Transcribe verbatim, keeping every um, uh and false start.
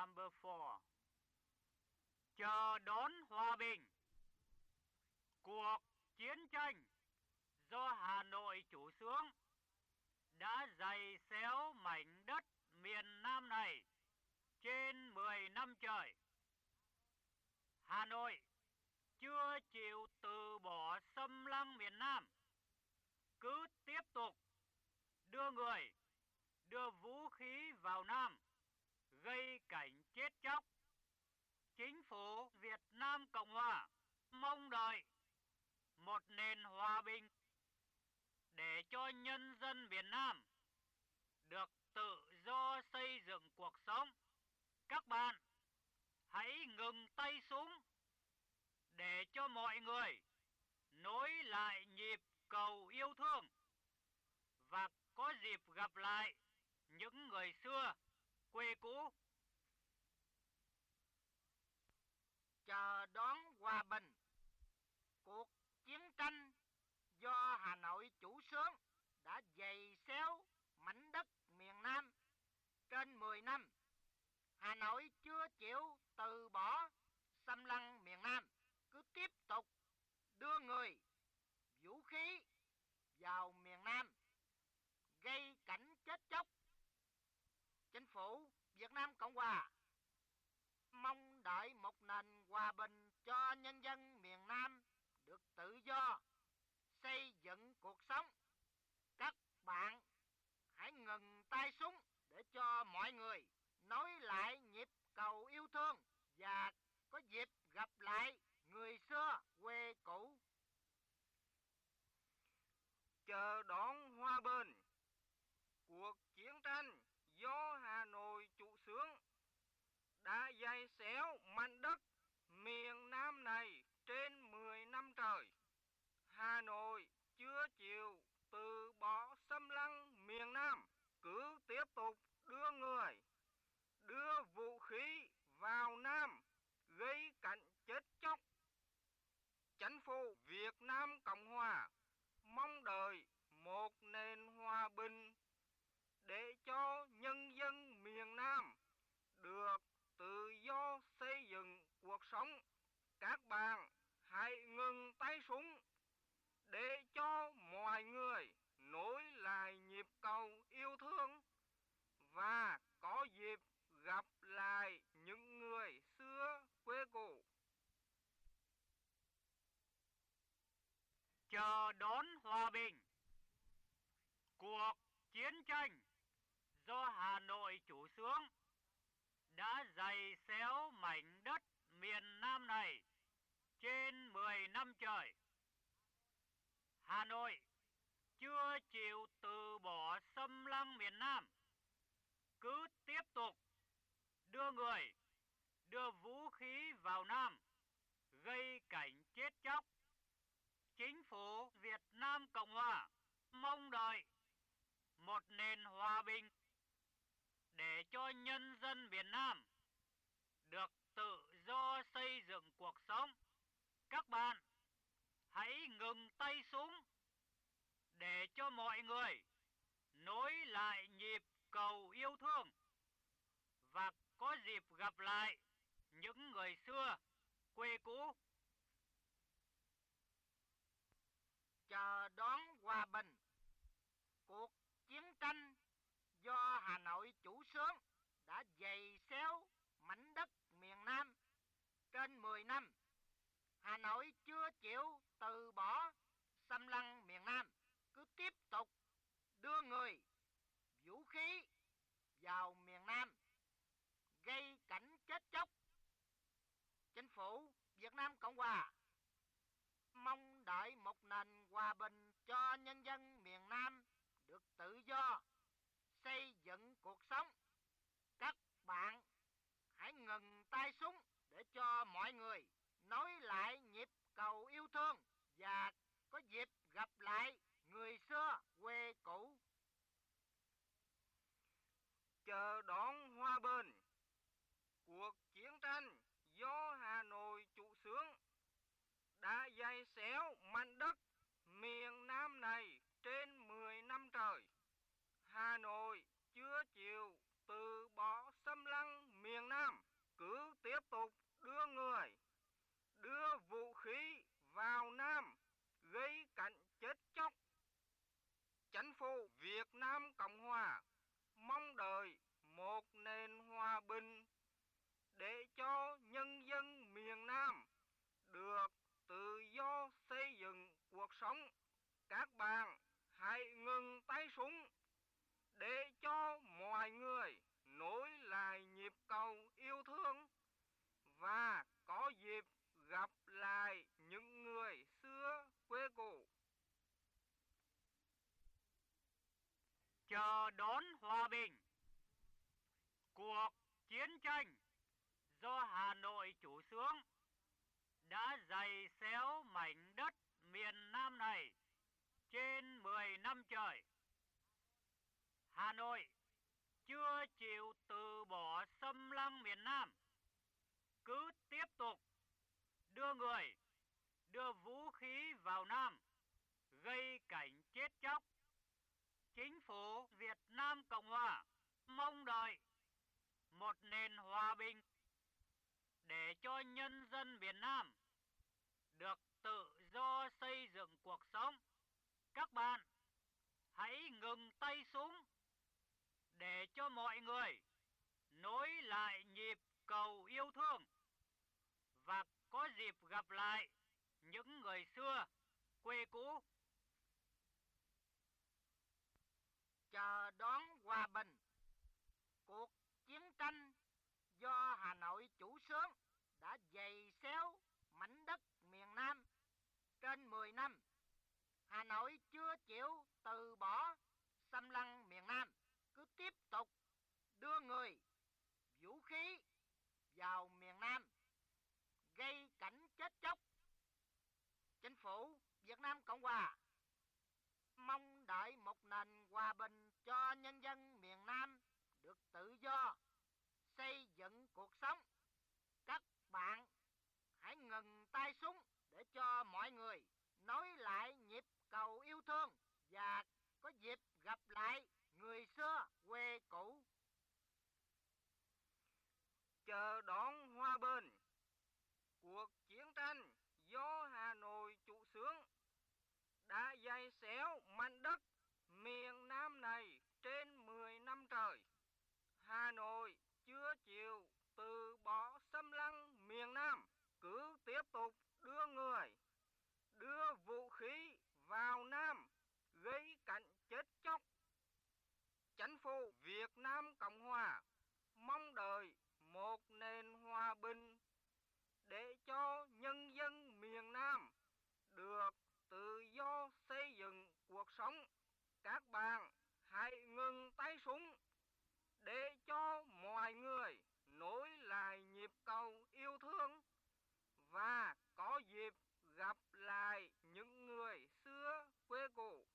Number four. Chờ đón hòa bình. Cuộc chiến tranh do Hà Nội chủ xướng đã giày xéo mảnh đất miền Nam này trên mười năm trời. Hà Nội chưa chịu từ bỏ xâm lăng miền Nam, cứ tiếp tục đưa người, đưa vũ khí vào Nam, gây cảnh chết chóc. Chính phủ Việt Nam Cộng Hòa mong đợi một nền hòa bình để cho nhân dân miền Nam được tự do xây dựng cuộc sống. Các bạn hãy ngừng tay súng để cho mọi người nối lại nhịp cầu yêu thương và có dịp gặp lại những người xưa quê cũ. Chờ đón hòa bình. Cuộc chiến tranh do Hà Nội chủ xướng đã giày xéo mảnh đất miền Nam trên mười năm. Hà Nội chưa chịu từ bỏ xâm lăng miền Nam, cứ tiếp tục đưa người, vũ khí vào miền Nam, gây cảnh chết chóc. Chính phủ Việt Nam Cộng Hòa mong đợi một nền hòa bình cho nhân dân miền Nam được tự do xây dựng cuộc sống. Các bạn hãy ngừng tay súng để cho mọi người nối lại nhịp cầu yêu thương và có dịp gặp lại người xưa quê cũ. Chờ đón hòa bình. Cuộc chiến tranh do Hà Nội chủ xướng đã giày xéo mảnh đất miền Nam này trên mười năm trời. Hà Nội chưa chịu từ bỏ xâm lăng miền Nam, cứ tiếp tục đưa người, đưa vũ khí vào Nam, gây cảnh chết chóc. Chính phủ Việt Nam Cộng Hòa mong đợi một nền hòa bình để cho nhân dân miền Nam được tự do xây dựng cuộc sống. Các bạn hãy ngừng tay súng để cho mọi người nối lại nhịp cầu yêu thương và có dịp gặp lại những người xưa quê cũ. Chờ đón hòa bình. Cuộc chiến tranh do Hà Nội chủ xướng đã giày xéo mảnh đất miền Nam này trên mười năm trời. Hà Nội chưa chịu từ bỏ xâm lăng miền Nam, cứ tiếp tục đưa người, đưa vũ khí vào Nam, gây cảnh chết chóc. Chính phủ Việt Nam Cộng Hòa mong đợi một nền hòa bình để cho nhân dân miền Nam được tự do xây dựng cuộc sống. Các bạn hãy ngừng tay súng để cho mọi người nối lại nhịp cầu yêu thương và có dịp gặp lại những người xưa quê cũ. Chờ đón hòa bình. Cuộc chiến tranh do Hà Nội chủ xướng đã giày xéo mảnh đất miền Nam trên mười năm. Hà Nội chưa chịu từ bỏ xâm lăng miền Nam, cứ tiếp tục đưa người, vũ khí vào miền Nam, gây cảnh chết chóc. Chính phủ Việt Nam Cộng Hòa mong đợi một nền hòa bình cho nhân dân miền Nam được tự do xây dựng cuộc sống. Các bạn hãy ngừng tay súng để cho mọi người nối lại nhịp cầu yêu thương và có dịp gặp lại người xưa quê cũ. Chờ đón hòa bình. Cuộc chiến tranh do Hà Nội chủ xướng đã giày xéo mảnh đất miền Nam này trên mười năm trời. Hà Nội chưa chịu từ bỏ xâm lăng miền Nam, Nam Cộng Hòa mong đợi một nền hòa bình để cho nhân dân miền Nam được tự do xây dựng cuộc sống. Các bạn hãy ngừng tay súng để cho mọi người nối lại nhịp cầu yêu thương và có dịp gặp lại những người xưa quê cũ. Chờ đón hòa bình. Cuộc chiến tranh do Hà Nội chủ xướng đã giày xéo mảnh đất miền Nam này trên mười năm trời. Hà Nội chưa chịu từ bỏ xâm lăng miền Nam, cứ tiếp tục đưa người, đưa vũ khí vào Nam, gây cảnh chết chóc. Chính phủ Việt Nam Cộng Hòa mong đợi một nền hòa bình để cho nhân dân miền Nam được tự do xây dựng cuộc sống. Các bạn hãy ngừng tay súng để cho mọi người nối lại nhịp cầu yêu thương và có dịp gặp lại những người xưa quê cũ. Chờ đón hòa bình. Cuộc chiến tranh do Hà Nội chủ xướng đã giày xéo mảnh đất miền Nam trên mười năm. Hà Nội chưa chịu từ bỏ xâm lăng miền Nam, cứ tiếp tục đưa người, vũ khí vào miền Nam, gây cảnh chết chóc. Chính phủ Việt Nam Cộng Hòa mong đợi một nền hòa bình cho nhân dân miền Nam được tự do xây dựng cuộc sống. Các bạn hãy ngừng tay súng để cho mọi người nối lại nhịp cầu yêu thương và có dịp gặp lại người xưa quê cũ. Chờ đón hòa bình. Cuộc chiến tranh do Hà Nội chủ xướng đã giày xéo mảnh đất miền Nam này trên mười năm trời. Hà Nội chưa chịu từ bỏ xâm lăng miền Nam, cứ tiếp tục đưa người, đưa vũ khí vào Nam, gây cảnh chết chóc. Chính phủ Việt Nam Cộng Hòa mong đợi một nền hòa bình để cho nhân dân miền Nam được tự do xây dựng cuộc sống. Các bạn hãy ngừng tay súng để cho mọi người nối lại nhịp cầu yêu thương và có dịp gặp lại những người xưa quê cũ.